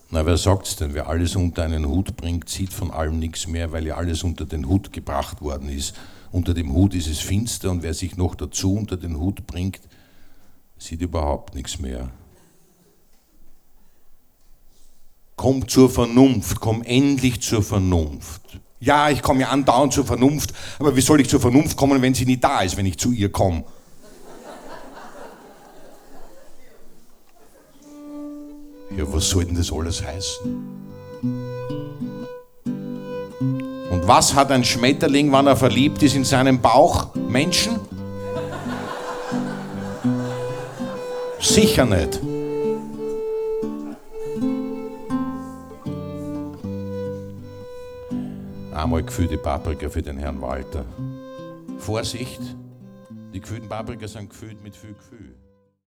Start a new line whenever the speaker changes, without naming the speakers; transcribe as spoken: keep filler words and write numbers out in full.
Na, wer sagt's denn? Wer alles unter einen Hut bringt, sieht von allem nichts mehr, weil ja alles unter den Hut gebracht worden ist. Unter dem Hut ist es finster und wer sich noch dazu unter den Hut bringt, sieht überhaupt nichts mehr. Komm zur Vernunft, komm endlich zur Vernunft. Ja, ich komme ja andauernd zur Vernunft, aber wie soll ich zur Vernunft kommen, wenn sie nicht da ist, wenn ich zu ihr komme? Ja, was soll denn das alles heißen? Und was hat ein Schmetterling, wenn er verliebt ist, in seinem Bauch? Menschen? Sicher nicht. Einmal gefüllte Paprika für den Herrn Walter. Vorsicht, die gefüllten Paprika sind gefüllt mit viel Gefühl.